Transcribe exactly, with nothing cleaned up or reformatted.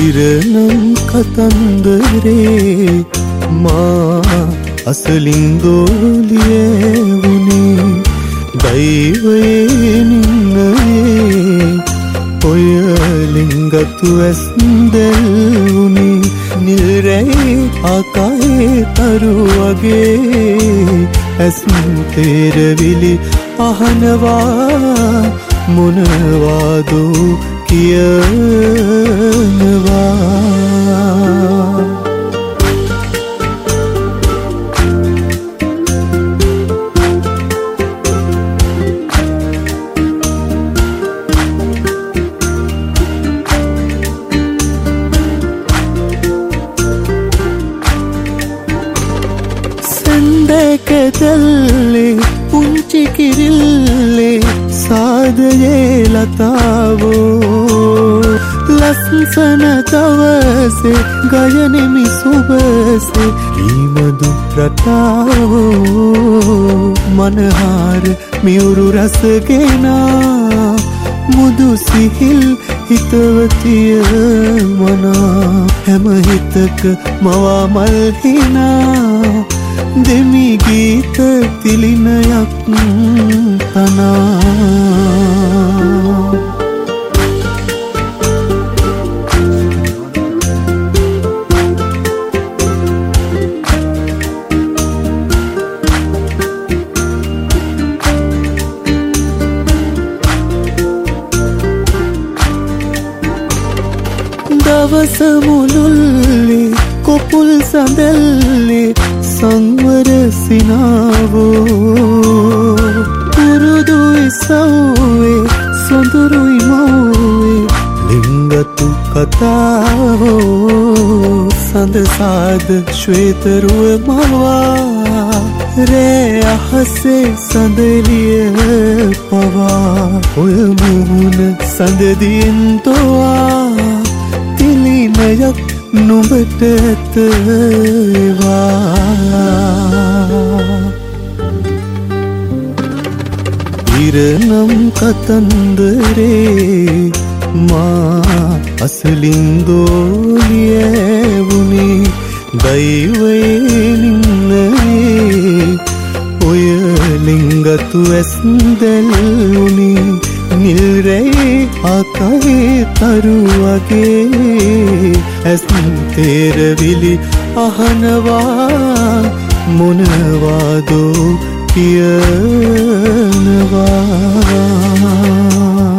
ඉරනම් කතන්දරේ මා අසලින් දෝලියවුනේ දෛවයේ නින්නයේ ඔය ලිංගතු ඇස්දැල්ුනේ නිරේ ආකායේ තරු වගේ ඇස් තේරවිලි අහනවා මොනවාදෝ කියනවා සඳකදල්ලේ පුංචි කිරිල්ලේ සාදයේ ලතාවෝ ලස්සන දවසේ ගයනෙමි සුබසේ ඊමදු රටාවෝ මනහාර මියුරු රසගෙනා මුදු සිහිල් හිතවතිය මනා හැම හිතක මවා මල් හිනා දෙමි ගීත තිලිනයක් තනා දවස මුළුල්ලේ කොපුල් සඳල්ලේ සංවර සිනාවෝ පුරුදුයි සව්වේ සොඳුරුයි මව්වේ ලිංගතු කතාවෝ සඳසාද ශ්වේතරුව මවා රේ අහසේ සඳලිය පවා ඔය මුහුණ සඳදියෙන් තොවා තිලිනයක් නුඹට ඇතවා ඉරනම් කතන්දරේ මා අසලින් දෝලියවුනේ දෛවයේ නින්නයේ ඔය ලිංගතු ඇස්දැල්ුනේ නිල්රේ ආකායේ තරු වගේ ඇස් තේරවිලි අහනවා මොනවාදෝ කියනවා